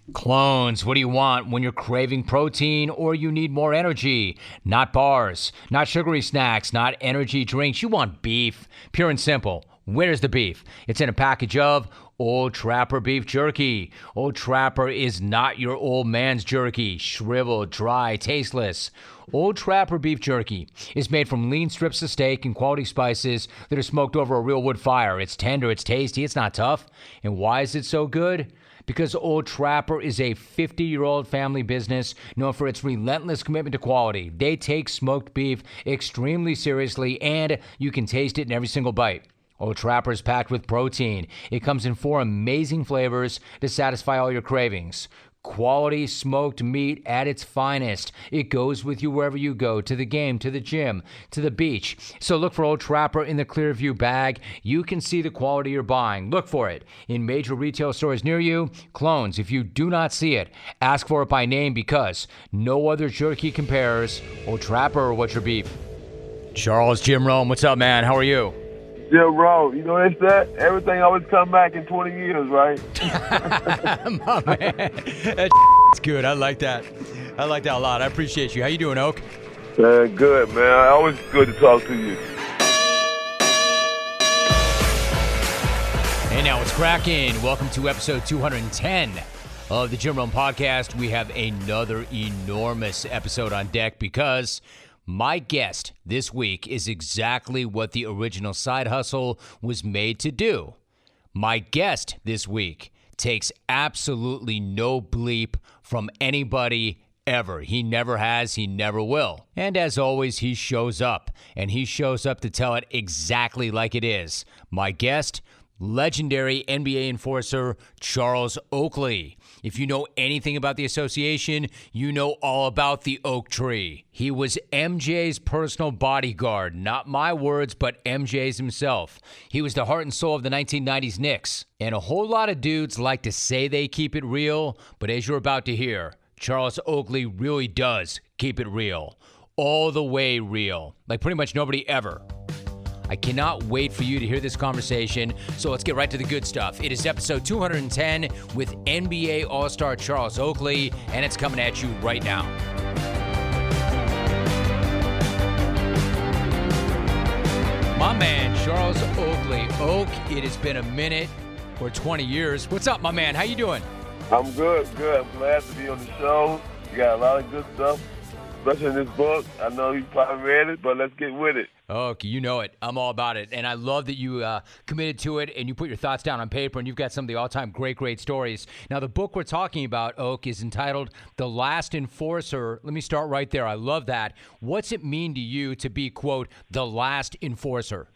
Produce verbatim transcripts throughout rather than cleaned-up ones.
Clones, what do you want when you're craving protein or you need more energy? Not bars, not sugary snacks, not energy drinks. You want beef, pure and simple. Where's the beef? It's in a package of Old Trapper beef jerky. Old Trapper is not your old man's jerky, shriveled, dry, tasteless. Old Trapper beef jerky is made from lean strips of steak and quality spices that are smoked over a real wood fire. It's tender, it's tasty, it's not tough. And why is it so good? Because Old Trapper is a fifty-year-old family business known for its relentless commitment to quality. They take smoked beef extremely seriously, and you can taste it in every single bite. Old Trapper is packed with protein. It comes in four amazing flavors to satisfy all your cravings. Quality smoked meat at its finest. It goes with you wherever you go, to the game, to the gym, to the beach. So look for Old Trapper in the Clearview bag. You can see the quality you're buying. Look for it in major retail stores near you. Clones, if you do not see it, ask for it by name because no other jerky compares. Old Trapper, what's your beef? Charles Jim Rome, what's up, man? How are you? Jim Rome, you know what they said? Everything always come back in twenty years, right? My man. That's good. I like that. I like that a lot. I appreciate you. How you doing, Oak? Uh, good, man. Always good to talk to you. Hey, now it's cracking. Welcome to episode two hundred ten of the Jim Rome Podcast. We have another enormous episode on deck because my guest this week is exactly what the original Side Hustle was made to do. My guest this week takes absolutely no bleep from anybody ever. He never has, he never will. And as always, he shows up, and he shows up to tell it exactly like it is. My guest, legendary N B A enforcer Charles Oakley. If you know anything about the association, you know all about the oak tree. He was M J's personal bodyguard. Not my words, but M J's himself. He was the heart and soul of the nineteen nineties Knicks. And a whole lot of dudes like to say they keep it real, but as you're about to hear, Charles Oakley really does keep it real. All the way real. Like pretty much nobody ever. I cannot wait for you to hear this conversation, so let's get right to the good stuff. It is episode two hundred ten with N B A All-Star Charles Oakley, and it's coming at you right now. My man, Charles Oakley. Oak, it has been a minute or twenty years. What's up, my man? How you doing? I'm good, good. I'm glad to be on the show. You got a lot of good stuff, especially in this book. I know you probably read it, but let's get with it. Okay, you know it. I'm all about it. And I love that you uh, committed to it and you put your thoughts down on paper and you've got some of the all-time great, great stories. Now, the book we're talking about, Oak, is entitled The Last Enforcer. Let me start right there. I love that. What's it mean to you to be, quote, the last enforcer?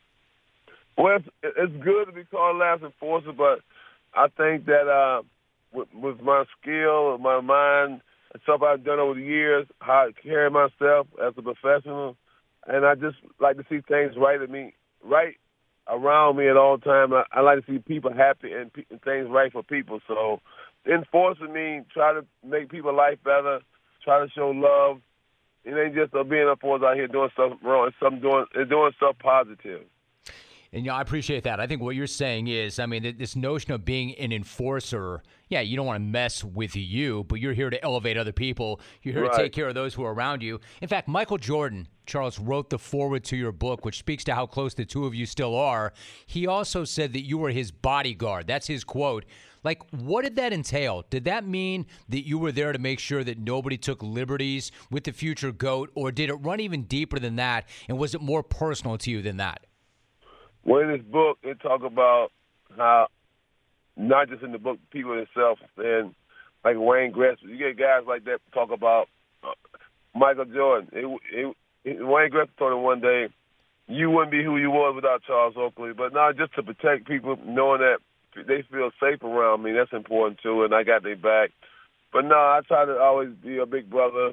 Well, it's, it's good to be called last enforcer, but I think that uh, with, with my skill, my mind, and stuff I've done over the years, how I carry myself as a professional, and I just like to see things right at me, right around me at all times. I, I like to see people happy and, pe- and things right for people. So enforcing means try to make people's life better, try to show love. It ain't just uh, being a force out here doing stuff wrong. It's something doing, it's doing stuff positive. And you know, I appreciate that. I think what you're saying is, I mean, this notion of being an enforcer, yeah, you don't want to mess with you, but you're here to elevate other people. You're here Right. to take care of those who are around you. In fact, Michael Jordan, Charles, wrote the foreword to your book, which speaks to how close the two of you still are. He also said that you were his bodyguard. That's his quote. Like, what did that entail? Did that mean that you were there to make sure that nobody took liberties with the future GOAT, or did it run even deeper than that, and was it more personal to you than that? Well, in this book, it talk about how, not just in the book, people themselves, and like Wayne Gretzky, you get guys like that talk about uh, Michael Jordan. It, it, it, Wayne Gretzky told him one day, you wouldn't be who you was without Charles Oakley. But now just to protect people, knowing that they feel safe around me, that's important too, and I got their back. But no, I try to always be a big brother,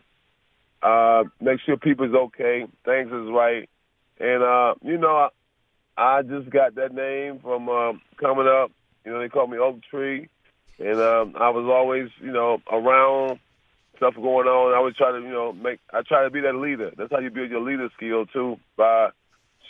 uh, make sure people's okay, things is right. And, uh, you know, I, I just got that name from um, coming up. You know, they call me Oak Tree. And um, I was always, you know, around stuff going on. I would try to, you know, make, I try to be that leader. That's how you build your leader skill, too, by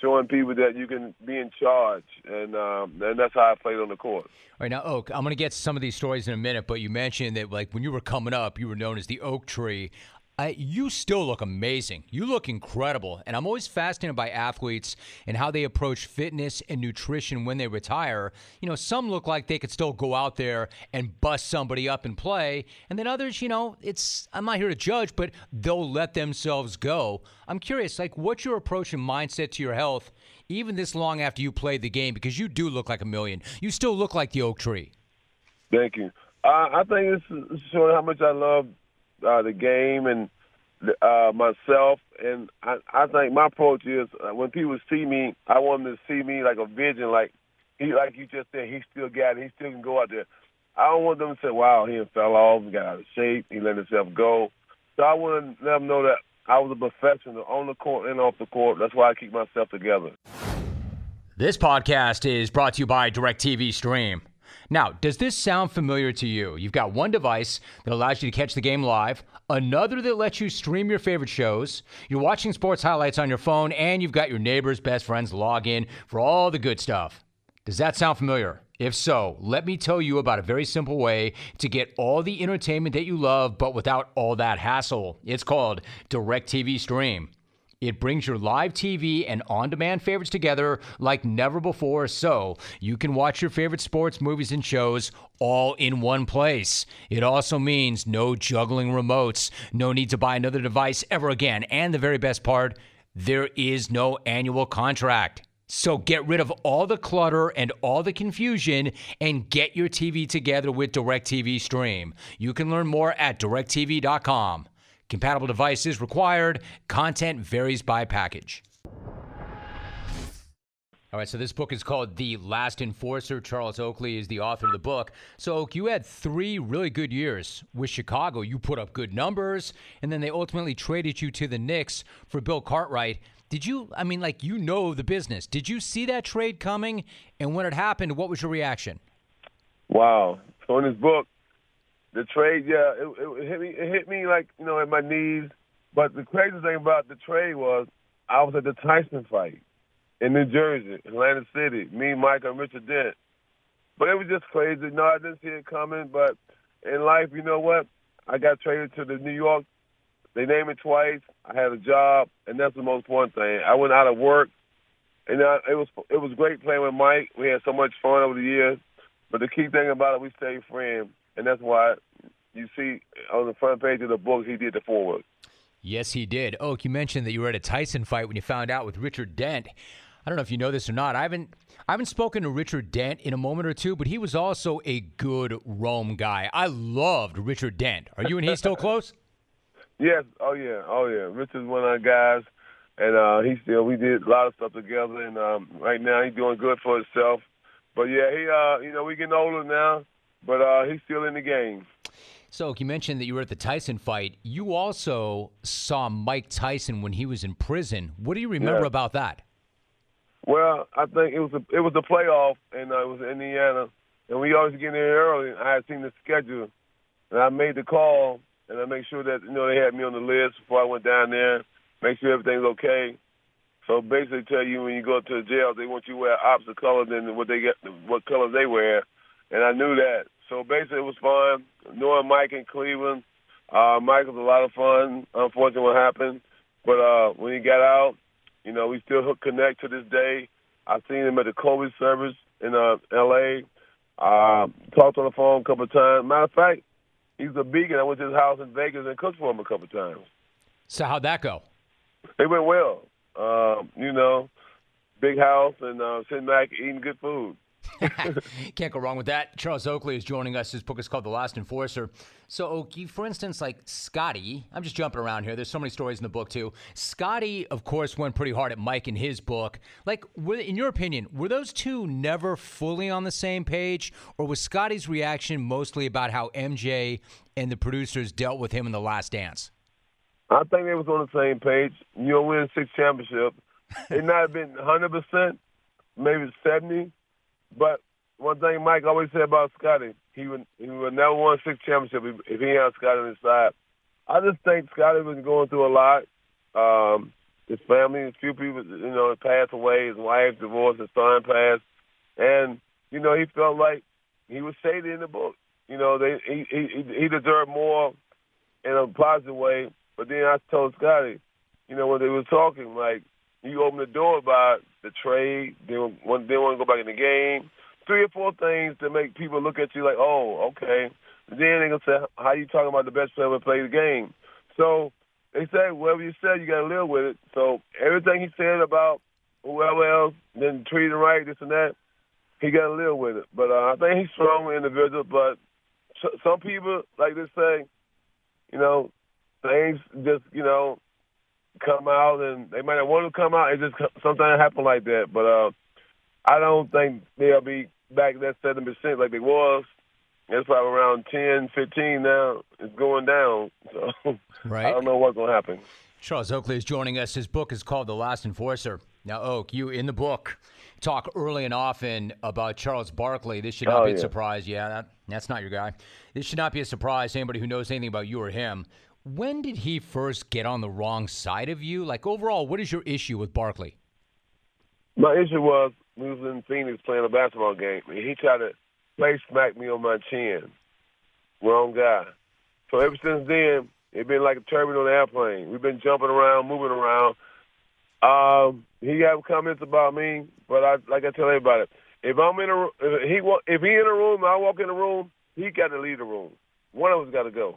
showing people that you can be in charge, and um, and that's how I played on the court. All right, now, Oak, I'm going to get to some of these stories in a minute, but you mentioned that, like, when you were coming up, you were known as the Oak Tree. I, you still look amazing. You look incredible. And I'm always fascinated by athletes and how they approach fitness and nutrition when they retire. You know, some look like they could still go out there and bust somebody up and play. And then others, you know, it's, I'm not here to judge, but they'll let themselves go. I'm curious, like, what's your approach and mindset to your health, even this long after you played the game? Because you do look like a million. You still look like the Oak Tree. Thank you. Uh, I think it's showing how much I love Uh, the game and uh, myself, and I, I think my approach is uh, when people see me, I want them to see me like a vision, like he, like you just said, he still got it, he still can go out there. I don't want them to say, "Wow, he fell off, he got out of shape, he let himself go." So I want to let them know that I was a professional on the court and off the court. That's why I keep myself together. This podcast is brought to you by DirecTV Stream. Now, does this sound familiar to you? You've got one device that allows you to catch the game live, another that lets you stream your favorite shows, you're watching sports highlights on your phone, and you've got your neighbors, best friends log in for all the good stuff. Does that sound familiar? If so, let me tell you about a very simple way to get all the entertainment that you love, but without all that hassle. It's called DirecTV Stream. It brings your live T V and on-demand favorites together like never before, so you can watch your favorite sports, movies, and shows all in one place. It also means no juggling remotes, no need to buy another device ever again, and the very best part, there is no annual contract. So get rid of all the clutter and all the confusion and get your T V together with DirecTV Stream. You can learn more at direct T V dot com. Compatible devices required. Content varies by package. All right, so this book is called The Last Enforcer. Charles Oakley is the author of the book. So, Oak, you had three really good years with Chicago. You put up good numbers, and then they ultimately traded you to the Knicks for Bill Cartwright. Did you, I mean, like, you know the business. Did you see that trade coming? And when it happened, what was your reaction? Wow. So in this book, the trade, yeah, it, it hit me. It hit me like, you know, at my knees. But the crazy thing about the trade was I was at the Tyson fight in New Jersey, Atlantic City. Me, Mike, and Richard Dent. But it was just crazy. No, I didn't see it coming. But in life, you know what? I got traded to the New York. They named me twice. I had a job, and that's the most important thing. I went out of work, and I, it was it was great playing with Mike. We had so much fun over the years. But the key thing about it, we stayed friends. And that's why you see on the front page of the book, he did the forward. Yes, he did. Oak, you mentioned that you were at a Tyson fight when you found out with Richard Dent. I don't know if you know this or not. I haven't I haven't spoken to Richard Dent in a moment or two, but he was also a good Rome guy. I loved Richard Dent. Are you and he still close? Yes. Oh, yeah. Oh, yeah. Richard's one of our guys, and uh, he still, we did a lot of stuff together, and um, right now he's doing good for himself. But, yeah, he, uh, you know, we getting older now. But uh, he's still in the game. So you mentioned that you were at the Tyson fight. You also saw Mike Tyson when he was in prison. What do you remember yeah. about that? Well, I think it was a, it was a playoff, and uh, it was in Indiana. And we always get in there early. I had seen the schedule, and I made the call, and I made sure that, you know, they had me on the list before I went down there, make sure everything's okay. So basically tell you when you go to the jail, they want you to wear opposite color than what they get, what color they wear. And I knew that. So basically it was fun. Knowing Mike in Cleveland, uh, Mike was a lot of fun. Unfortunately what happened. But uh, when he got out, you know, we still connect to this day. I've seen him at the Kobe service in uh, L A Uh, talked on the phone a couple of times. Matter of fact, he's a beacon. I went to his house in Vegas and cooked for him a couple of times. So how'd that go? It went well. Um, you know, big house and uh, sitting back eating good food. Can't go wrong with that. Charles Oakley is joining us. His book is called The Last Enforcer. So, Oakley, for instance, like Scotty, I'm just jumping around here. There's so many stories in the book, too. Scotty, of course, went pretty hard at Mike in his book. Like, were, in your opinion, were those two never fully on the same page? Or was Scotty's reaction mostly about how M J and the producers dealt with him in The Last Dance? I think they was on the same page. You know, win six championships. It not have been one hundred percent, maybe seventy. But one thing Mike always said about Scotty, he would he would never won six championships if he had Scotty on his side. I just think Scotty was going through a lot. Um, his family, a few people, you know, passed away. His wife divorced, his son passed, and you know, he felt like he was shaded in the book. You know, they he he he deserved more in a positive way. But then I told Scotty, you know, when they were talking, like, you open the door about the trade, they want they want to go back in the game, three or four things to make people look at you like, oh, okay. Then they're gonna say, how you talking about the best player to play the game? So they say, whatever you said, you got to live with it. So everything he said about whoever else didn't treat him right, this and that, he got to live with it. But uh, I think he's a strong individual. But some people, like they say, you know, things just, you know, come out, and they might not want to come out. It just sometimes happen like that. But uh, I don't think they'll be back that seven percent like they was. It's probably around ten, fifteen now. It's going down. So right. I don't know what's going to happen. Charles Oakley is joining us. His book is called The Last Enforcer. Now, Oak, you in the book talk early and often about Charles Barkley. This should not oh, be a yeah. surprise. Yeah, that, that's not your guy. This should not be a surprise to anybody who knows anything about you or him. When did he first get on the wrong side of you? Like, overall, what is your issue with Barkley? My issue was we was in Phoenix playing a basketball game, and he tried to play smack me on my chin. Wrong guy. So ever since then, it's been like a turbine on an airplane. We've been jumping around, moving around. Um, he got comments about me, but I, like I tell everybody, if I'm in a if he if he in a room, I walk in the room, he got to leave the room. One of us got to go.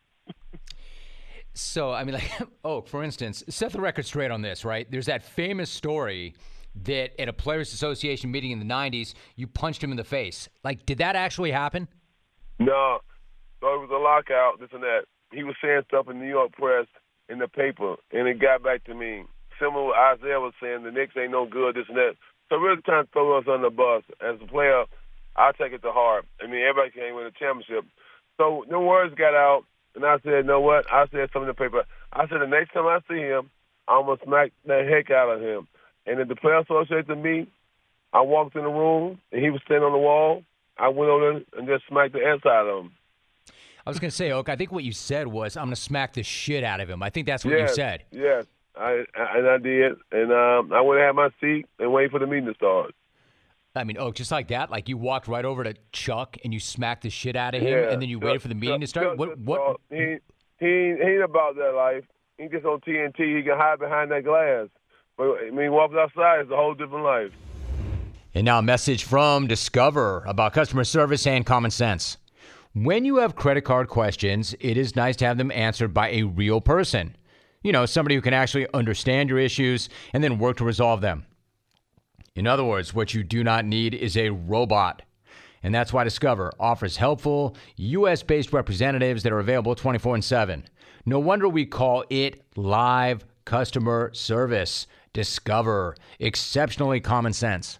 So, I mean, like, oh, for instance, set the record straight on this, right? There's that famous story that at a Players Association meeting in the nineties, you punched him in the face. Like, did that actually happen? No. So it was a lockout, this and that. He was saying stuff in New York press, in the paper, and it got back to me. Similar to what Isaiah was saying, the Knicks ain't no good, this and that. So really trying to throw us on the bus. As a player, I take it to heart. I mean, everybody can't win a championship. So the words got out, and I said, you know what? I said something in the paper. I said, the next time I see him, I'm going to smack the heck out of him. And if the player associated me, I walked in the room, and he was standing on the wall. I went over there and just smacked the ass out of him. I was going to say, Oak, I think what you said was, I'm going to smack the shit out of him. I think that's what yes, you said. Yes, I, I, and I did. And um, I went and had my seat and waited for the meeting to start. I mean, Oak, just like that? Like you walked right over to Chuck and you smacked the shit out of him, yeah. and then you Chuck, waited for the meeting Chuck, to start? Chuck What? what? Thought, he, he, he ain't about that life. He just on T N T. He can hide behind that glass. But I mean, walks outside, it's a whole different life. And now a message from Discover about customer service and common sense. When you have credit card questions, it is nice to have them answered by a real person. You know, somebody who can actually understand your issues and then work to resolve them. In other words, what you do not need is a robot. And that's why Discover offers helpful, U S-based representatives that are available twenty-four seven. No wonder we call it live customer service. Discover. Exceptionally common sense.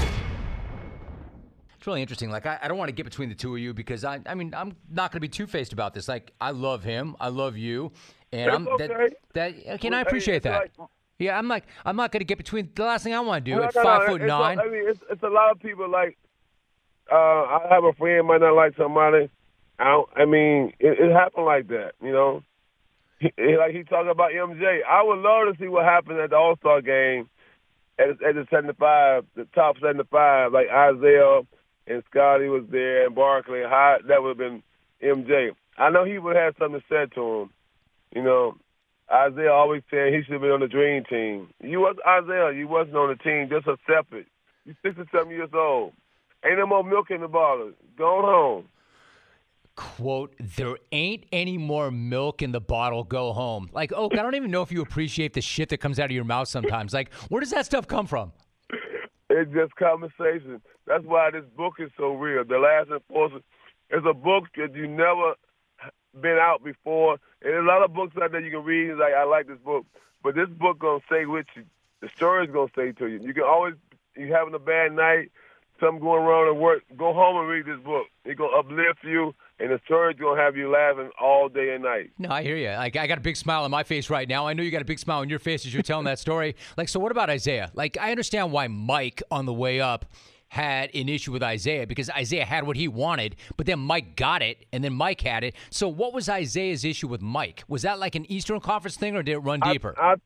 It's really interesting. Like, I, I don't want to get between the two of you because, I I mean, I'm not going to be two-faced about this. Like, I love him. I love you. And That's I'm okay. that, that okay, and I appreciate that. Like, yeah, I'm like, I'm not going to get between. The last thing I want to do no, at no, five no, foot it's nine. A, I mean, it's, it's a lot of people like, uh, I have a friend might not like somebody. I, don't, I mean, it, it happened like that, you know. He, he, like he talking about M J. I would love to see what happened at the All-Star game at, at the seventy-five, the top seventy-five, like Isaiah and Scotty was there and Barkley. How, that would have been M J. I know he would have something said to him, you know. Isaiah always said he should be on the dream team. You was Isaiah. You wasn't on the team. Just accept it. You're sixty-seven years old. Ain't no more milk in the bottle. Go home. Quote, there ain't any more milk in the bottle. Go home. Like, Oak, I don't even know if you appreciate the shit that comes out of your mouth sometimes. Like, where does that stuff come from? It's just conversation. That's why this book is so real. The Last Enforcer is a book that you never been out before. And there's a lot of books out there you can read. It's like, I like this book. But this book going to stay with you. The story's going to stay to you. You can always, you having a bad night, something going wrong at work, go home and read this book. It's going to uplift you, and the story's going to have you laughing all day and night. No, I hear you. Like, I got a big smile on my face right now. I know you got a big smile on your face as you're telling that story. Like, so what about Isaiah? Like, I understand why Mike on the way up had an issue with Isaiah because Isaiah had what he wanted, but then Mike got it, and then Mike had it. So what was Isaiah's issue with Mike? Was that like an Eastern Conference thing, or did it run deeper? I, I,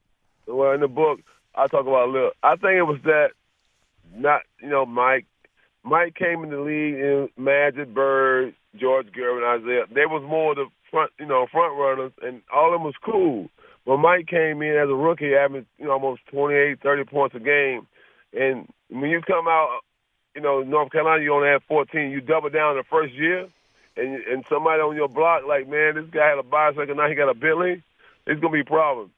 well, in the book, I talk about a little. I think it was that, not, you know, Mike. Mike came in the league, and Magic, Bird, George Gervin, Isaiah. They was more the front, you know, front runners, and all of them was cool. But Mike came in as a rookie, having, you know, almost twenty-eight, thirty points a game. And when you come out, you know, North Carolina, you only have fourteen. You double down the first year, and and somebody on your block like, man, this guy had a bicycle, now he got a Bentley. It's gonna be a problem.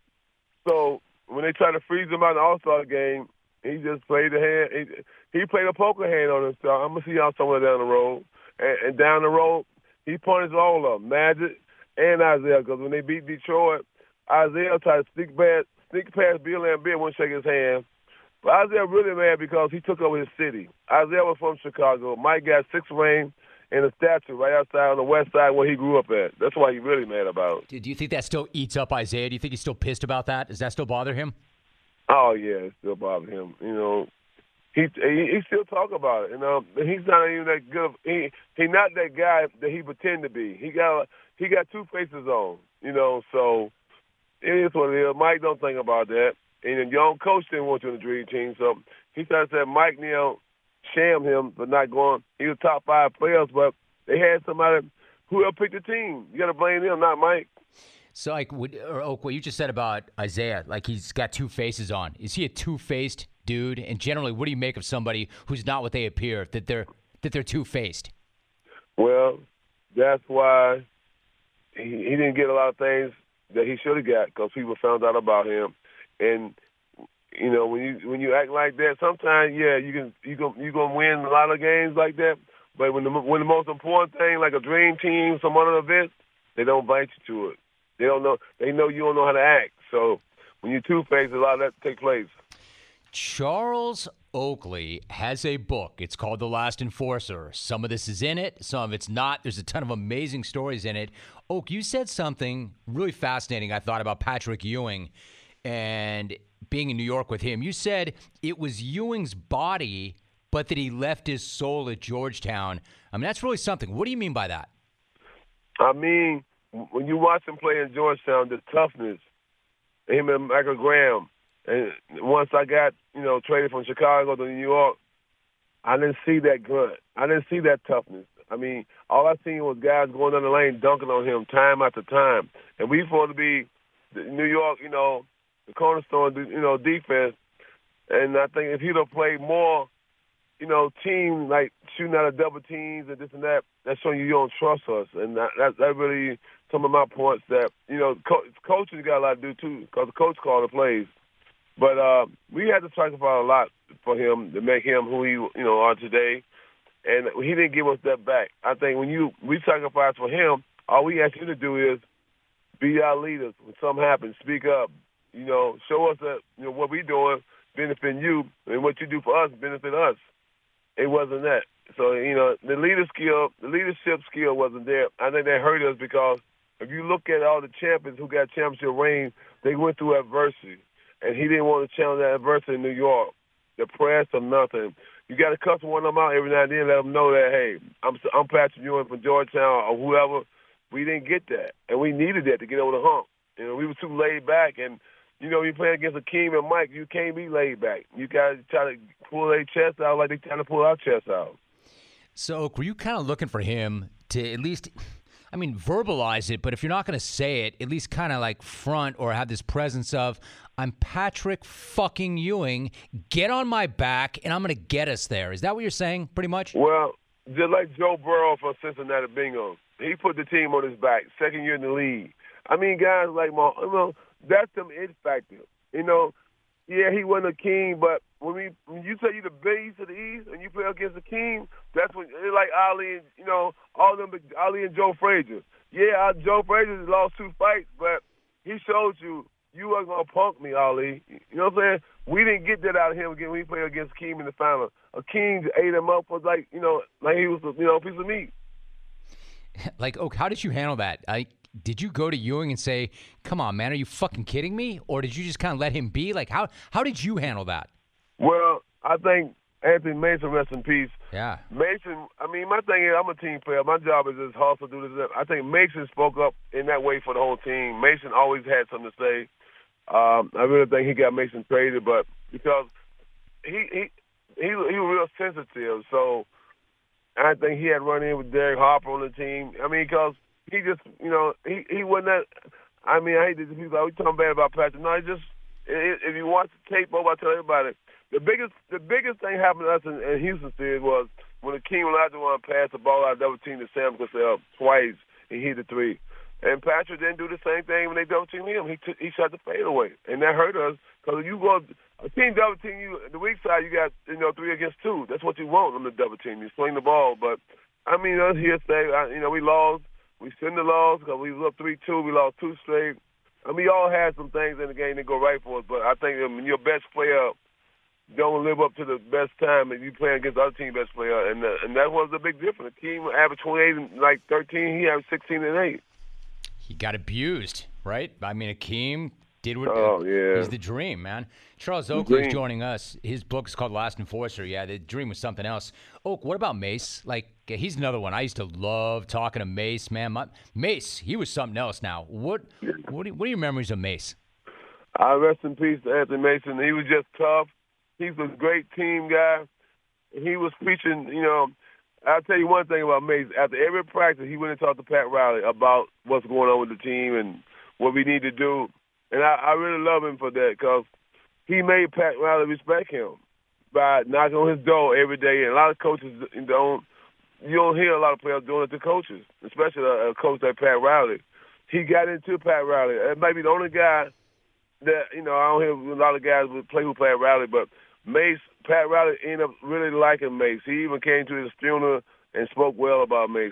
So when they try to freeze him out in the All-Star game, he just played the hand. He, he played a poker hand on himself. I'm gonna see y'all somewhere down the road, and, and down the road, he punished all of them, Magic and Isaiah, because when they beat Detroit, Isaiah tried to sneak past, sneak past Bill Laimbeer, wouldn't shake his hand. But Isaiah really mad because he took over his city. Isaiah was from Chicago. Mike got six ring and a statue right outside on the west side where he grew up at. That's why he really mad about it. Do you think that still eats up Isaiah? Do you think he's still pissed about that? Does that still bother him? Oh, yeah, it still bothers him. You know, he he, he still talk about it. You know, he's not even that good. Of, he he not that guy that he pretend to be. He got he got two faces on. You know, so it is what it is. Mike don't think about that. And your own coach didn't want you in the dream team, so he started saying Mike Neal shamed him for not going. He was top five players, but they had somebody who helped pick the team. You got to blame them, not Mike. So, like, would, or Oak, what you just said about Isaiah, like he's got two faces on. Is he a two-faced dude? And generally, what do you make of somebody who's not what they appear, that they're that they're two-faced? Well, that's why he, he didn't get a lot of things that he should have got because people found out about him. And you know, when you when you act like that, sometimes yeah, you can you can you gonna win a lot of games like that. But when the when the most important thing, like a dream team, some other event, they don't invite you to it. They don't know. They know you don't know how to act. So when you're two-faced, a lot of that take place. Charles Oakley has a book. It's called The Last Enforcer. Some of this is in it. Some of it's not. There's a ton of amazing stories in it. Oak, you said something really fascinating, I thought, about Patrick Ewing and being in New York with him. You said it was Ewing's body, but that he left his soul at Georgetown. I mean, that's really something. What do you mean by that? I mean, when you watch him play in Georgetown, the toughness, him and Michael Graham, and once I got, you know, traded from Chicago to New York, I didn't see that grunt. I didn't see that toughness. I mean, all I seen was guys going down the lane dunking on him time after time. And we supposed to be New York, you know, the cornerstone, you know, defense. And I think if he'd have played more, you know, team, like shooting out of double teams and this and that, that's showing you you don't trust us. And that, that, that really some of my points that, you know, co- coaches got a lot to do, too, because the coach called the plays. But uh, we had to sacrifice a lot for him to make him who he, you know, are today. And he didn't give us that back. I think when you we sacrifice for him, all we ask you to do is be our leaders. When something happens, speak up. You know, show us that, you know, what we're doing benefiting you, and what you do for us benefit us. It wasn't that. So, you know, the leader skill, the leadership skill wasn't there. I think that hurt us because if you look at all the champions who got championship rings, they went through adversity. And he didn't want to challenge that adversity in New York, the press or nothing. You got to cuss one of them out every now and then, let them know that, hey, I'm I'm Patrick Ewing from Georgetown or whoever. We didn't get that, and we needed that to get over the hump. You know, we were too laid back, and you know, you playing against Akeem and Mike, you can't be laid back. You got to try to pull their chest out like they trying to pull our chest out. So, were you kind of looking for him to at least, I mean, verbalize it, but if you're not going to say it, at least kind of like front or have this presence of, I'm Patrick fucking Ewing, get on my back, and I'm going to get us there. Is that what you're saying, pretty much? Well, just like Joe Burrow from Cincinnati Bengals, he put the team on his back, second year in the league. I mean, guys like, my, you know, that's them it factor. You know, yeah, he wasn't a king, but when we when you say you the beast of the East and you play against the king, that's when it's like Ali and, you know, all them, Ali and Joe Frazier. Yeah, Joe Frazier lost two fights, but he showed you, you wasn't going to punk me, Ali. You know what I'm saying? We didn't get that out of him again when he played against Akeem in the final. Akeem ate him up was like, you know, like he was, you know, a piece of meat. Like, Oak, how did you handle that? I, did you go to Ewing and say, come on, man, are you fucking kidding me? Or did you just kind of let him be? Like, how how did you handle that? Well, I think Anthony Mason, rest in peace. Yeah. Mason, I mean, my thing is, I'm a team player. My job is just hustle, do this. I think Mason spoke up in that way for the whole team. Mason always had something to say. Um, I really think he got Mason traded, but because he he he, he was real sensitive, so I think he had run in with Derek Harper on the team. I mean, because he just, you know, he he wasn't that. I mean, I hate this. People like, we talking bad about Patrick. No, he just it, if you watch the tape over, I tell everybody the biggest the biggest thing happened to us in, in Houston series was when Akeem Olajuwon passed the ball out of double team to Sam Cassell twice and he hit the three. And Patrick didn't do the same thing when they double teamed him. He took, he shot the fade away, and that hurt us because you go a team double team you the weak side. You got you know three against two. That's what you want on the double team. You swing the ball, but I mean us here say you know we lost. We shouldn't have lost because we was up three two. We lost two straight. I mean, we all had some things in the game that go right for us, but I think when your best player don't live up to the best time and you playing against the other team best player, and uh, and that was the big difference. The team averaged twenty-eight and like thirteen. He averaged sixteen and eight. He got abused, right? I mean, Akeem did what oh, yeah. he's the dream, man. Charles Oakley is joining us. His book is called Last Enforcer. Yeah, the dream was something else. Oak, what about Mace? Like, he's another one. I used to love talking to Mace, man. My, Mace, he was something else now. What what, what are your memories of Mace? I rest in peace to Anthony Mason. He was just tough. He was a great team guy. He was preaching, you know, I'll tell you one thing about Mace. After every practice, he went and talked to Pat Riley about what's going on with the team and what we need to do. And I, I really love him for that because he made Pat Riley respect him by knocking on his door every day. And a lot of coaches don't, you don't hear a lot of players doing it to coaches, especially a, a coach like Pat Riley. He got into Pat Riley. It may be the only guy that, you know, I don't hear a lot of guys who play with Pat Riley, but Mace, Pat Riley ended up really liking Mace. He even came to his funeral and spoke well about Mace.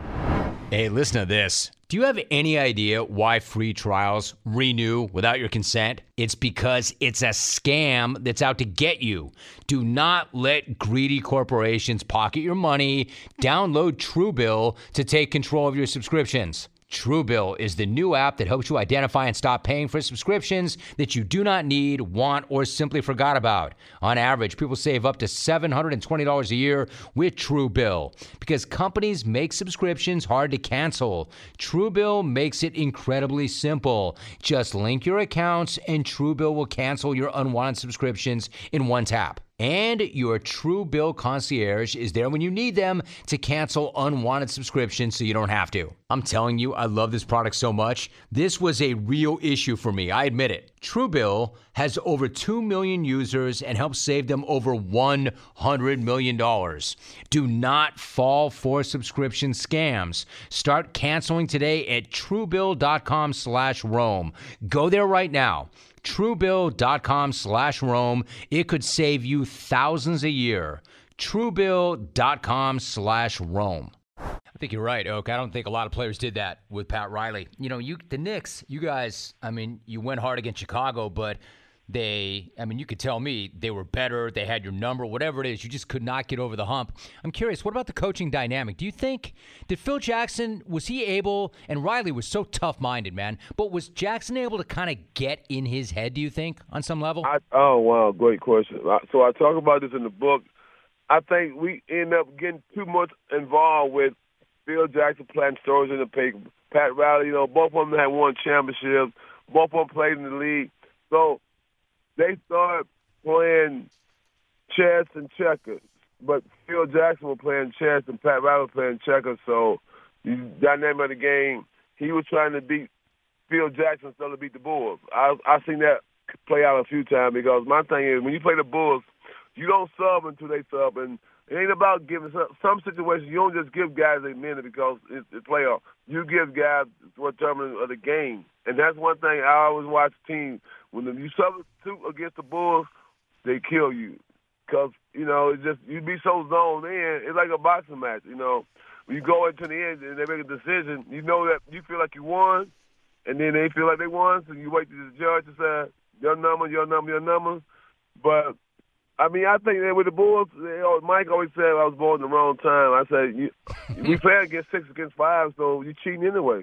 Hey, listen to this. Do you have any idea why free trials renew without your consent? It's because it's a scam that's out to get you. Do not let greedy corporations pocket your money. Download Truebill to take control of your subscriptions. Truebill is the new app that helps you identify and stop paying for subscriptions that you do not need, want, or simply forgot about. On average, people save up to seven hundred twenty dollars a year with Truebill because companies make subscriptions hard to cancel. Truebill makes it incredibly simple. Just link your accounts and Truebill will cancel your unwanted subscriptions in one tap. And your Truebill concierge is there when you need them to cancel unwanted subscriptions so you don't have to. I'm telling you, I love this product so much. This was a real issue for me. I admit it. Truebill has over two million users and helps save them over one hundred million dollars. Do not fall for subscription scams. Start canceling today at Truebill.com slash Rome. Go there right now. Truebill.com slash Rome. It could save you thousands a year. Truebill.com slash Rome. I think you're right, Oak. I don't think a lot of players did that with Pat Riley. You know, you the Knicks, you guys, I mean, you went hard against Chicago, but they, I mean, you could tell me they were better, they had your number, whatever it is, you just could not get over the hump. I'm curious, what about the coaching dynamic? Do you think, did Phil Jackson, was he able, and Riley was so tough-minded, man, but was Jackson able to kind of get in his head, do you think, on some level? I, oh, wow, great question. So I talk about this in the book. I think we end up getting too much involved with Phil Jackson planting stories in the paper. Pat Riley, you know, both of them had won championships. Both of them played in the league. So they started playing chess and checkers. But Phil Jackson was playing chess and Pat Riley was playing checkers. So the dynamic of the game, he was trying to beat Phil Jackson instead of beat the Bulls. I I seen that play out a few times because my thing is when you play the Bulls, you don't sub until they sub. And it ain't about giving some, some situations. You don't just give guys a minute because it's a playoff. You give guys what determinant of the game, and that's one thing I always watch teams. When you substitute against the Bulls, they kill you because you know it's just you be so zoned in. It's like a boxing match. You know, when you go into the end and they make a decision, you know that you feel like you won, and then they feel like they won, so you wait to the judge to say your number, your number, your number, but. I mean, I think that with the Bulls, you know, Mike always said I was born in the wrong time. I said, you, we played against six against five, so you're cheating anyway.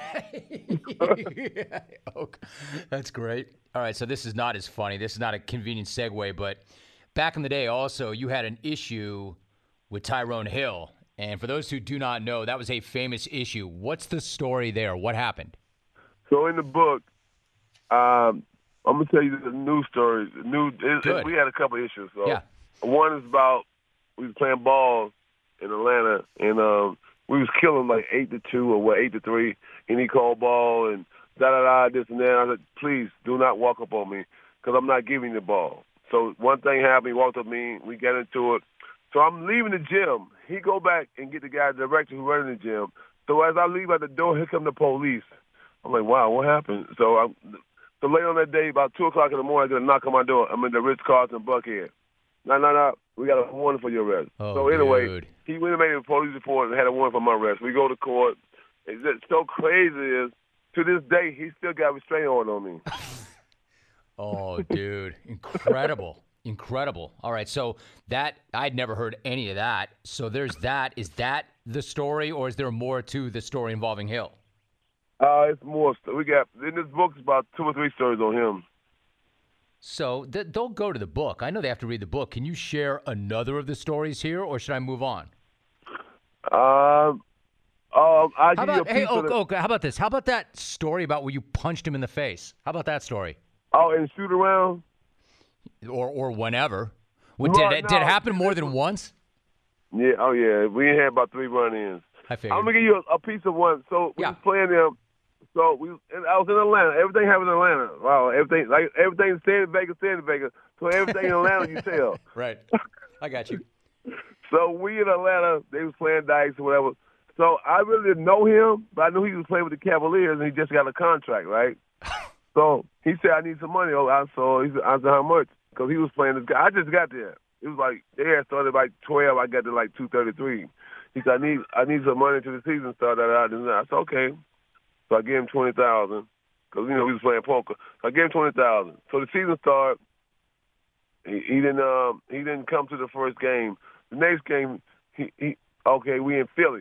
Oh, that's great. All right, so this is not as funny. This is not a convenient segue, but back in the day also, you had an issue with Tyrone Hill. And for those who do not know, that was a famous issue. What's the story there? What happened? So in the book, um, I'm gonna tell you the news stories. The new, it, Good. it, we had a couple issues. So Yeah. one is about we was playing ball in Atlanta, and um, we was killing like eight to two or what, eight to three, and he called ball and da da da this and that. I said, please do not walk up on me because I'm not giving you the ball. So one thing happened. He walked up to me. We got into it. So I'm leaving the gym. He go back and get the guy, the director who's running the gym. So as I leave out the door, here come the police. I'm like, wow, what happened? So I'm, so later on that day, about two o'clock in the morning, I get a knock on my door. I'm in the Ritz-Carlton Buckhead. No, no, no, we got a warrant for your arrest. Oh, so anyway, dude. he went and made a police report and had a warrant for my arrest. We go to court. It's just so crazy is, to this day, he still got restraining order on me. Oh, dude. Incredible. Incredible. All right, so that, I'd never heard any of that. So there's that. Is that the story, or is there more to the story involving Hill? Uh, it's more. We got, in this book, it's about two or three stories on him. So th- don't go to the book. I know they have to read the book. Can you share another of the stories here, or should I move on? Um, uh, I How give you a about, hey, piece oh, of the, oh, how about this? How about that story about where you punched him in the face? How about that story? oh, and shoot around. Or or whenever. What, No, did, it, no, did it happen more than once? Yeah, oh yeah, we had about three run-ins. I figured. I'm gonna give you a, a piece of one. So we Yeah. was playing them. So we, and I was in Atlanta. Everything happened in Atlanta. Wow, everything like everything stayed in Vegas, stayed in Vegas. So everything in Atlanta, you tell. Right. I got you. So we in Atlanta, they was playing dice or whatever. So I really didn't know him, but I knew he was playing with the Cavaliers, and he just got a contract, right? So he said, I need some money. Oh, I saw. He said, I said, how much? Because he was playing this guy. I just got there. It was like they had started like twelve. I got to like two thirty-three. He said, I need I need some money to the season started out. And I said, okay. So I gave him twenty thousand because you know we was playing poker. So I gave him twenty thousand. So the season started. He, he didn't um he didn't come to the first game. The next game, he, he okay we in Philly.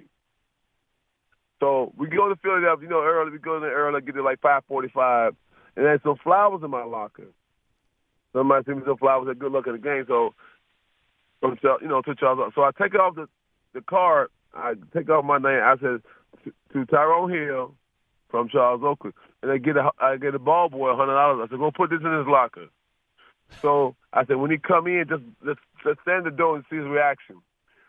So we go to Philadelphia, you know, early. We go there early, get there like five forty-five, and there's some flowers in my locker. Somebody sent me some flowers. Said good luck in the game. So from Charles, you know, to Charles. So I take off the the card. I take off my name. I said to, to Tyrone Hill from Charles Oakley, and I get a I get a ball boy a hundred dollars. I said go put this in his locker. So I said when he come in, just just, just stand at the door and see his reaction.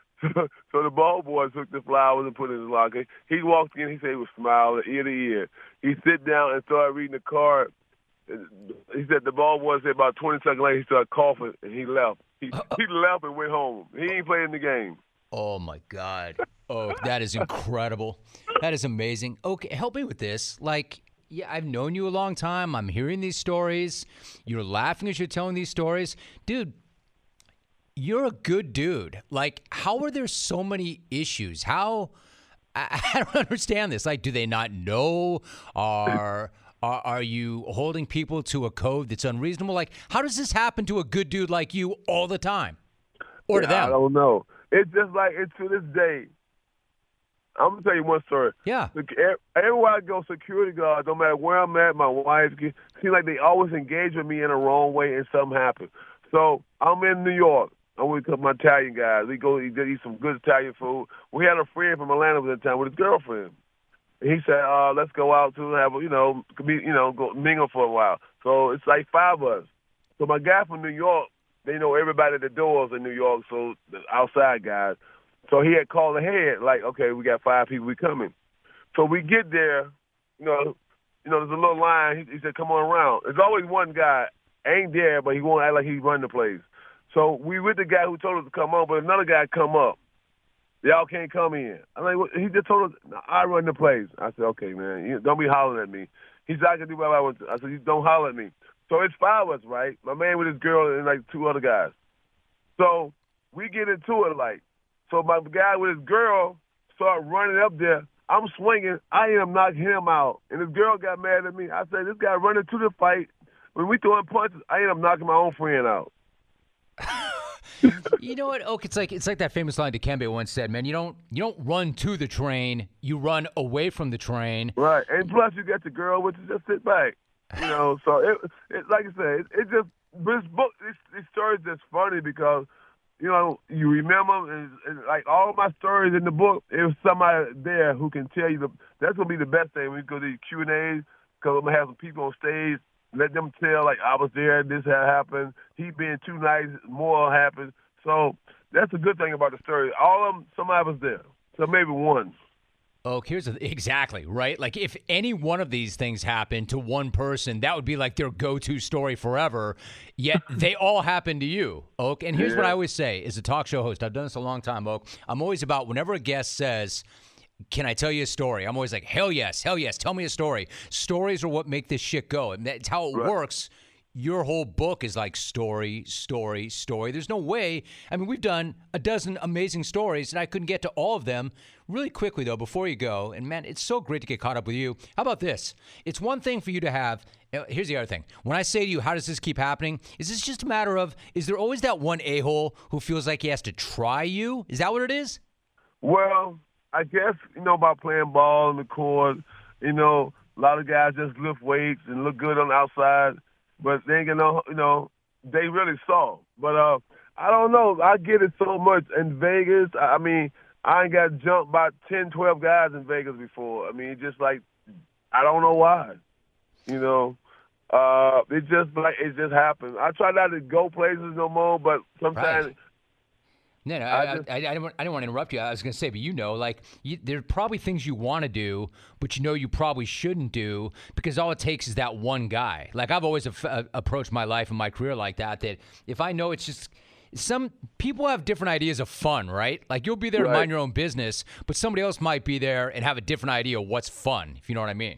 So the ball boy took the flowers and put it in his locker. He walked in. He said he was smiling ear to ear. He sit down and started reading the card. He said the ball boy said about twenty seconds later he started coughing and he left. He, he left and went home. He ain't playing the game. Oh, my God. Oh, that is incredible. That is amazing. Okay, help me with this. Like, yeah, I've known you a long time. I'm hearing these stories. You're laughing as you're telling these stories. Dude, you're a good dude. Like, how are there so many issues? How – I, I don't understand this. Like, do they not know? Are, are are you holding people to a code that's unreasonable? Like, how does this happen to a good dude like you all the time? Or to Yeah, them? I don't know. It's just like it's to this day. I'm gonna tell you one story. Yeah. Look, everywhere I go, security guards, no matter where I'm at, my wife, seems like they always engage with me in a wrong way, and something happens. So I'm in New York. I'm with my Italian guys. We go eat, eat some good Italian food. We had a friend from Atlanta at the time with his girlfriend. And he said, uh, let's go out to have a, you know, be, you know, go mingle for a while. So it's like five of us. So my guy from New York, they know everybody at the doors in New York, so the outside guys. So he had called ahead, like, okay, we got five people, we coming. So we get there, you know, you know, there's a little line. He, he said, come on around. There's always one guy, ain't there, but he won't act like he run the place. So we with the guy who told us to come on, but another guy come up. Y'all can't come in. I'm like, well, he just told us, I run the place. I said, okay, man, you, don't be hollering at me. He said, I can do whatever I want to. I said, you don't holler at me. So it's five of us, right? My man with his girl and like two other guys. So we get into it like, so my guy with his girl started running up there. I'm swinging. I end up knocking him out. And his girl got mad at me. I said, this guy running to the fight. When we throwing punches, I end up knocking my own friend out. You know what, Oak? It's like it's like that famous line Dikembe once said, man, you don't you don't run to the train, you run away from the train. Right. And plus you got the girl, which is just sit back. You know, so it, it like I said, it, it just this book this, this story is just funny because, you know, you remember and, and like all my stories in the book, there's somebody there who can tell you the that's gonna be the best thing when we go to the Q and A's because I'm gonna have some people on stage let them tell, like, I was there, this had happened. He being too nice, more happened. So that's a good thing about the story. All of them, somebody was there. So maybe one. Oh, here's the, exactly, right? Like, if any one of these things happened to one person, that would be like their go-to story forever, yet they all happen to you, Oak. And here's Yeah. what I always say as a talk show host. I've done this a long time, Oak. I'm always about whenever a guest says, can I tell you a story? I'm always like, hell yes, hell yes, tell me a story. Stories are what make this shit go. And that's how it Right. works. Your whole book is like story, story, story. There's no way. I mean, we've done a dozen amazing stories, and I couldn't get to all of them. Really quickly, though, before you go, and man, it's so great to get caught up with you. How about this? It's one thing for you to have. uh, Here's the other thing. When I say to you, how does this keep happening? Is this just a matter of, is there always that one a-hole who feels like he has to try you? Is that what it is? Well, I guess, you know, about playing ball in the court, you know, a lot of guys just lift weights and look good on the outside, but they ain't gonna know, you know, they really saw. But uh, I don't know. I get it so much in Vegas. I I mean, I ain't got jumped by ten, twelve guys in Vegas before. I mean, just like, I don't know why. You know, uh, it just like, it just happens. I try not to go places no more, but sometimes. Right. No, no, I I, just- I, I, didn't want, I didn't want to interrupt you. I was going to say, but you know, like, you, there are probably things you want to do, but you know you probably shouldn't do because all it takes is that one guy. Like, I've always af- uh, approached my life and my career like that, that if I know it's just some people have different ideas of fun, right? Like, you'll be there to Right. mind your own business, but somebody else might be there and have a different idea of what's fun, if you know what I mean.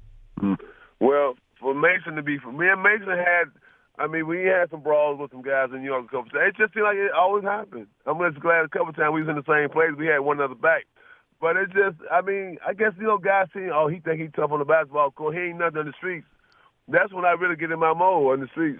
Well, for Mason to be, for me and Mason had, I mean, we had some brawls with some guys in New York a couple times. It just seemed like it always happened. I'm just glad a couple times we was in the same place. We had one another back. But it just, I mean, I guess, you know, guys see, oh, he think he tough on the basketball court. He ain't nothing in the streets. That's when I really get in my mode, in the streets.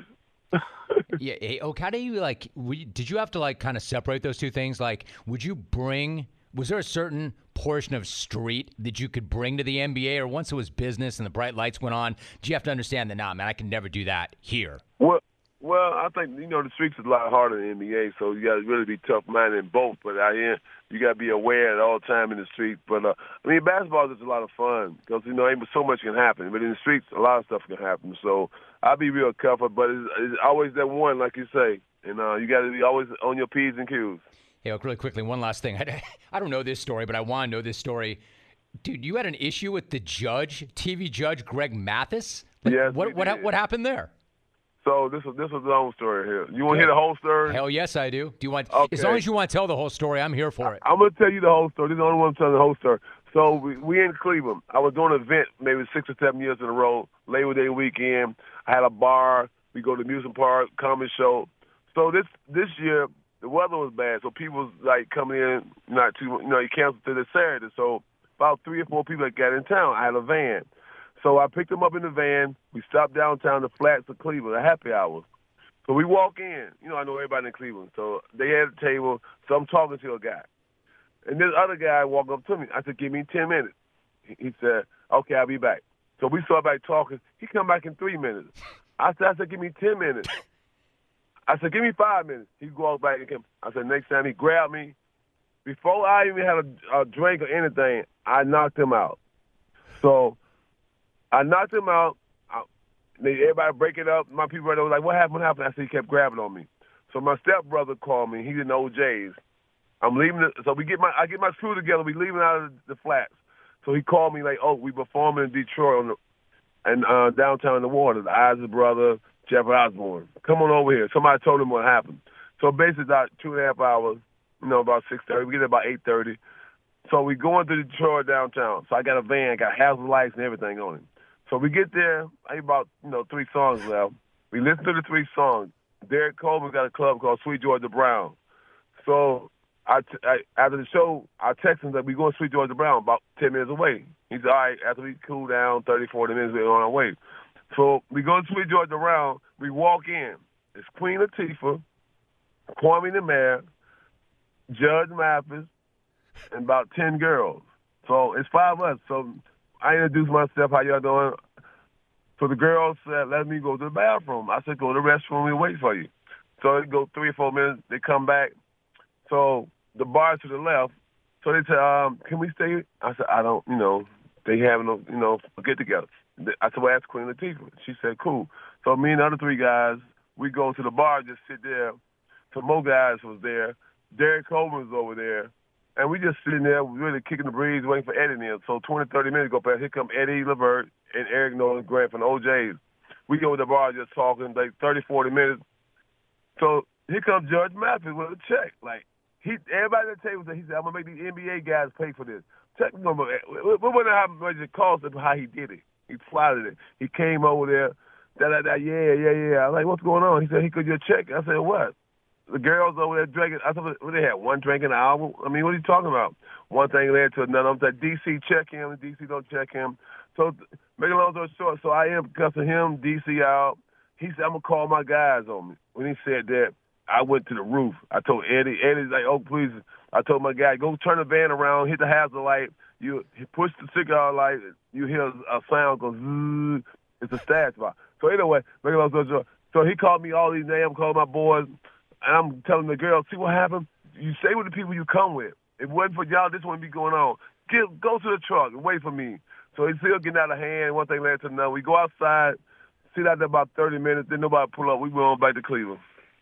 Yeah. Hey, Oak, how do you like? Were you, did you have to like kind of separate those two things? Like, would you bring? Was there a certain portion of street that you could bring to the N B A, or once it was business and the bright lights went on, did you have to understand that? Nah, man, I can never do that here. Well, well, I think, you know, the streets is a lot harder than the N B A, so you got to really be tough-minded in both. But out here, you got to be aware at all time in the streets. But, uh, I mean, basketball is just a lot of fun because, you know, ain't so much can happen. But in the streets, a lot of stuff can happen. So I'll be real careful, but it's, it's always that one, like you say. And uh, you got to be always on your P's and Q's. Hey, Oak, really quickly, one last thing. I, I don't know this story, but I want to know this story. Dude, you had an issue with the judge, T V judge Greg Mathis? Like, Yes, What we what, did. what happened there? So this is this is the whole story here. You want to hear the whole story? Hell yes, I do. Do you want? Okay. As long as you want to tell the whole story, I'm here for it. I'm gonna tell you the whole story. This is the only one I'm telling the whole story. So we, we in Cleveland. I was doing an event maybe six or seven years in a row. Labor Day weekend. I had a bar. We go to the amusement park, comedy show. So this this year the weather was bad, so people was like coming in not too. You know, you canceled to the Saturday. So about three or four people that got in town. I had a van. So I picked them up in the van. We stopped downtown the Flats of Cleveland, a happy hour. So we walk in. You know, I know everybody in Cleveland. So they had a table. So I'm talking to a guy. And this other guy walked up to me. I said, give me ten minutes. He he said, okay, I'll be back. So we started back talking. He come back in three minutes. I said, I said, give me ten minutes. I said, give me five minutes. He go back and come. I said, next time he grabbed me. Before I even had a, a drink or anything, I knocked him out. So I knocked him out. I, they, everybody break it up. My people right there was like, what happened? What happened? I said, he kept grabbing on me. So my stepbrother called me. He didn't know Jay's. I'm leaving. The, so we get my, I get my crew together. We leaving out of the Flats. So he called me like, oh, we performing in Detroit on the, and uh, downtown in the water. The Isaac brother, Jeffrey Osborne. Come on over here. Somebody told him what happened. So basically, about two and a half hours. You know, about six thirty. We get there about eight thirty. So we going to Detroit downtown. So I got a van, got hazard lights and everything on it. So we get there. I about you know three songs left. We listen to the three songs. Derek Coleman got a club called Sweet Georgia Brown. So I, t- I after the show, I text him that we going to Sweet Georgia Brown about ten minutes away. He said, all right, after we cool down thirty, forty minutes, we're on our way. So we go to Sweet Georgia Brown. We walk in. It's Queen Latifah, Kwame the Mayor, Judge Mathis, and about ten girls. So it's five of us. So I introduced myself, how y'all doing? So the girls said, let me go to the bathroom. I said, go to the restroom, we'll wait for you. So it go three or four minutes, they come back. So the bar to the left, so they said, um, can we stay? I said, I don't, you know, they having a, you know, a get-together. I said, well, ask Queen Latifah. She said, cool. So me and the other three guys, we go to the bar, just sit there. Some more guys was there. Derek Coleman was over there. And we just sitting there, really kicking the breeze, waiting for Eddie in. So twenty, thirty minutes go past. Here come Eddie Levert and Eric Nolan Grant from the O Js. We go to the bar just talking, like thirty, forty minutes. So here comes Judge Mathis with a check. Like, he, everybody at the table said, he said, I'm going to make these N B A guys pay for this. Check number. We wonder how much it cost and how he did it. He plotted it. He came over there, da da da, yeah, yeah, yeah. I was like, what's going on? He said, he could just check. I said, what? The girls over there drinking. I said, what, they had one drink an hour? I mean, what are you talking about? One thing led to another. I'm saying, D C check him, and D C don't check him. So, make a long story short, so I am cussing him, D C out. He said, I'm going to call my guys on me. When he said that, I went to the roof. I told Eddie, Eddie's like, oh, please. I told my guy, go turn the van around, hit the hazard light. You push the cigar light, you hear a sound go zzz. It's a stash spot. So anyway, make a long story short. So he called me all these names, I'm calling my boys, and I'm telling the girls, see what happened? You stay with the people you come with. If it wasn't for y'all, this wouldn't be going on. Get, go to the truck and wait for me. So he's still getting out of hand. One thing led to another. We go outside, sit out there about thirty minutes, then nobody pull up. We went on back to Cleveland.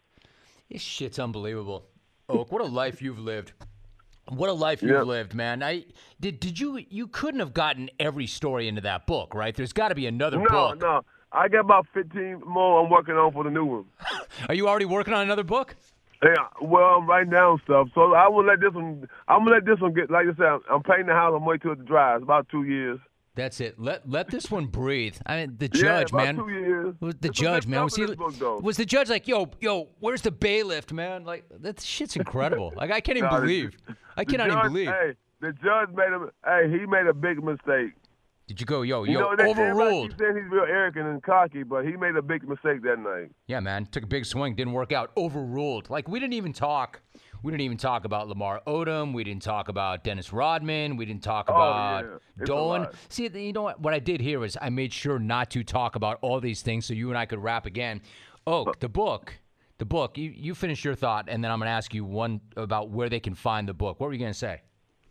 This shit's unbelievable. Oak, what a life you've lived. What a life you've yep. lived, man. I did did you you couldn't have gotten every story into that book, right? There's got to be another no, book. No, no. I got about fifteen more I'm working on for the new one. Are you already working on another book? Yeah, well, I'm writing down stuff. So I will let this one, I'm going to let this one get, like I said, I'm painting the house. I'm waiting till it dries. It's about two years. That's it. Let let this one breathe. I mean, the yeah, judge, about man. Two years. The There's judge, man. Was he? Book, was the judge like, yo, yo? Where's the bailiff, man? Like that shit's incredible. Like I can't even no, believe. The, I cannot judge, even believe. Hey, the judge made a. Hey, he made a big mistake. Did you go, yo, yo, you know, they, overruled? He said he's real arrogant and cocky, but he made a big mistake that night. Yeah, man. Took a big swing, didn't work out. Overruled. Like we didn't even talk. We didn't even talk about Lamar Odom. We didn't talk about Dennis Rodman. We didn't talk about oh, yeah. Dolan. See, you know what? What I did here is I made sure not to talk about all these things so you and I could rap again. Oak, the book, the book. You you finish your thought, and then I'm going to ask you one about where they can find the book. What were you going to say?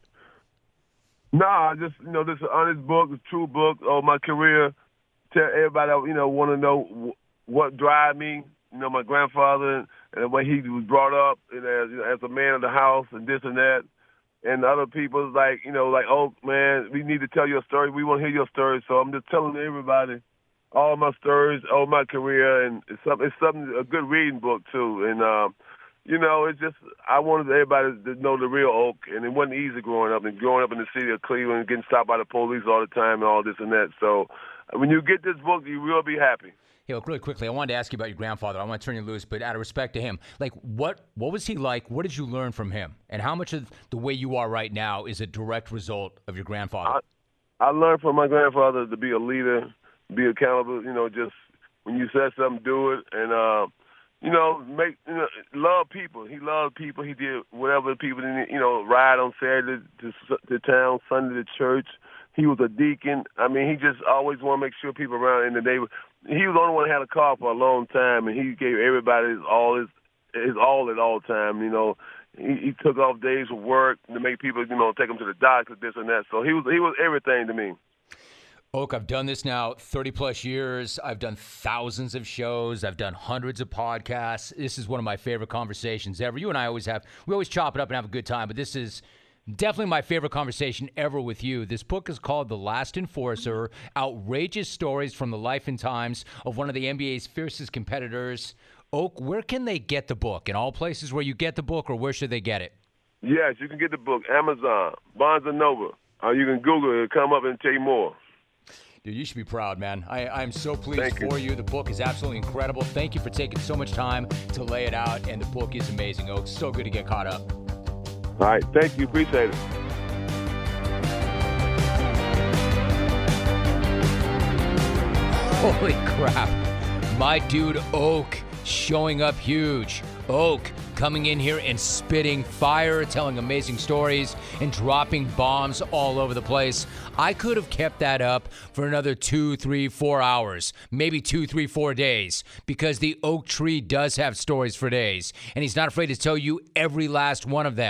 No, I just, you know, this is an honest book, a true book of my career. Tell everybody, you know, want to know what drive me. You know, my grandfather and, and the way he was brought up and as, you know, as a man of the house and this and that. And other people's like, you know, like, oh, man, we need to tell your story. We want to hear your story. So I'm just telling everybody all my stories, all my career. And it's something, it's something a good reading book, too. And, um, you know, it's just I wanted everybody to know the real Oak. And it wasn't easy growing up and growing up in the city of Cleveland, getting stopped by the police all the time and all this and that. So when you get this book, you will be happy. Hey, look, really quickly, I wanted to ask you about your grandfather. I want to turn you loose, but out of respect to him, like, what what was he like? What did you learn from him? And how much of the way you are right now is a direct result of your grandfather? I, I learned from my grandfather to be a leader, be accountable, you know, just when you said something, do it. And, uh, you know, make you know, love people. He loved people. He did whatever people, you know, ride on Saturday to, to town, Sunday to church. He was a deacon. I mean, he just always wanted to make sure people around in the neighborhood. He was the only one that had a car for a long time, and he gave everybody his all his his all at all time. You know, he, he took off days of work to make people, you know, take him to the doctor, this and that. So he was he was everything to me. Oak, I've done this now thirty plus years. I've done thousands of shows. I've done hundreds of podcasts. This is one of my favorite conversations ever. You and I always have, we always chop it up and have a good time, but this is definitely my favorite conversation ever with you. This book is called The Last Enforcer, Outrageous Stories from the Life and Times of one of the N B A's fiercest competitors. Oak, where can they get the book? In all places where you get the book, or where should they get it? Yes, you can get the book, Amazon, Barnes and Noble. Or you can Google it. It'll come up and tell you more. Dude, you should be proud, man. I, I'm so pleased Thank for you. you. The book is absolutely incredible. Thank you for taking so much time to lay it out, and the book is amazing, Oak. So good to get caught up. All right. Thank you. Appreciate it. Holy crap. My dude Oak showing up huge. Oak coming in here and spitting fire, telling amazing stories, and dropping bombs all over the place. I could have kept that up for another two, three, four hours, maybe two, three, four days, because the Oak Tree does have stories for days, and he's not afraid to tell you every last one of them.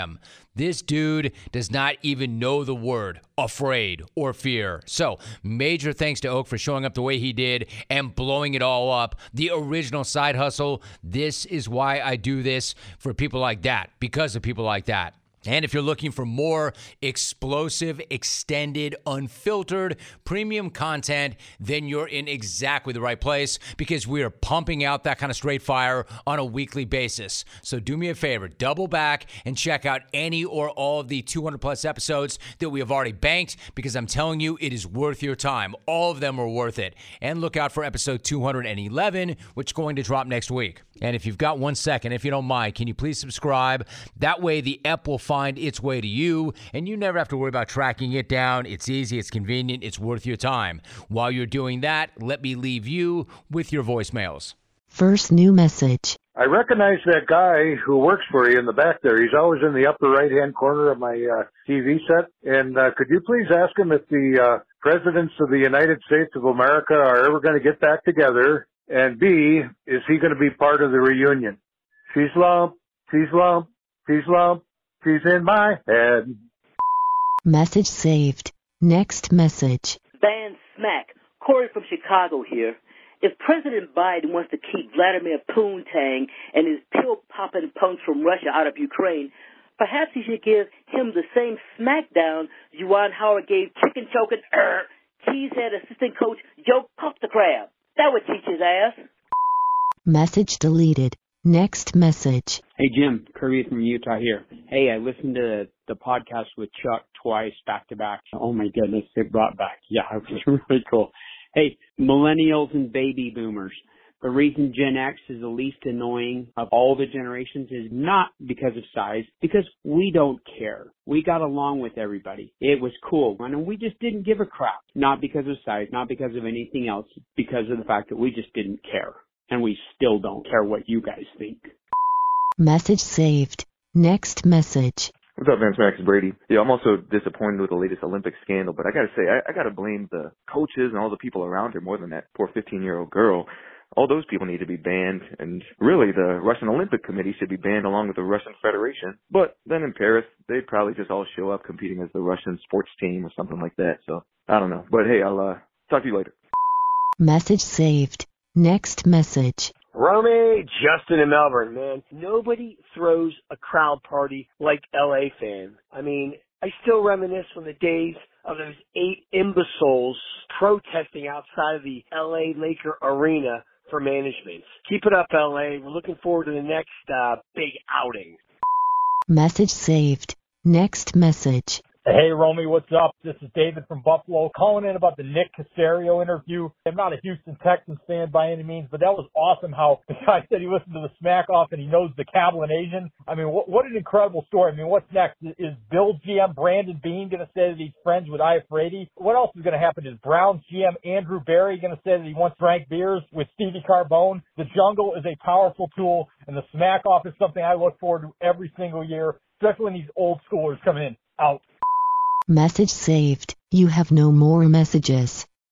This dude does not even know the word afraid or fear. So major thanks to Oak for showing up the way he did and blowing it all up. The original Side Hustle. This is why I do this, for people like that, because of people like that. And if you're looking for more explosive, extended, unfiltered, premium content, then you're in exactly the right place, because we are pumping out that kind of straight fire on a weekly basis. So do me a favor, double back and check out any or all of the two hundred plus episodes that we have already banked, because I'm telling you, it is worth your time. All of them are worth it. And look out for episode two hundred eleven, which is going to drop next week. And if you've got one second, if you don't mind, can you please subscribe? That way the ep will find its way to you, and you never have to worry about tracking it down. It's easy, it's convenient, it's worth your time. While you're doing that, let me leave you with your voicemails. First new message. I recognize that guy who works for you in the back there. He's always in the upper right-hand corner of my uh, T V set. And uh, could you please ask him if the uh, presidents of the United States of America are ever going to get back together? And B, is he going to be part of the reunion? She's lump, she's lump, she's lump, she's in my head. Message saved. Next message. Ban smack. Corey from Chicago here. If President Biden wants to keep Vladimir Poontang and his pill-popping punks from Russia out of Ukraine, perhaps he should give him the same smackdown Juwan Howard gave chicken-choking, er, cheesehead assistant coach Joe Puff the Crab. That would teach his ass. Message deleted. Next message. Hey, Jim. Kirby from Utah here. Hey, I listened to the podcast with Chuck twice back to back. Oh, my goodness. It brought back. Yeah, it was really cool. Hey, millennials and baby boomers. The reason Gen X is the least annoying of all the generations is not because of size, because we don't care. We got along with everybody. It was cool. And we just didn't give a crap. Not because of size, not because of anything else, because of the fact that we just didn't care. And we still don't care what you guys think. Message saved. Next message. What's up, Vince Max Brady? Yeah, I'm also disappointed with the latest Olympic scandal, but I gotta say, I, I gotta blame the coaches and all the people around her more than that poor fifteen-year-old girl. All those people need to be banned, and really the Russian Olympic Committee should be banned along with the Russian Federation. But then in Paris, they'd probably just all show up competing as the Russian sports team or something like that, so I don't know. But hey, I'll uh, talk to you later. Message saved. Next message. Romy, Justin in Melbourne, man. Nobody throws a crowd party like L A fan. I mean, I still reminisce from the days of those eight imbeciles protesting outside of the L A Laker Arena for management. Keep it up, L A. We're looking forward to the next uh, big outing. Message saved. Next message. Hey, Romy, what's up? This is David from Buffalo, calling in about the Nick Caserio interview. I'm not a Houston Texans fan by any means, but that was awesome how the guy said he listened to the Smack Off and he knows the Kablan Asian. I mean, what, what an incredible story. I mean, what's next? Is Bills G M Brandon Beane going to say that he's friends with Iafrate? What else is going to happen? Is Browns G M Andrew Berry going to say that he once drank beers with Stevie Carbone? The jungle is a powerful tool, and the Smack Off is something I look forward to every single year, especially when these old schoolers come in out. Message saved. You have no more messages.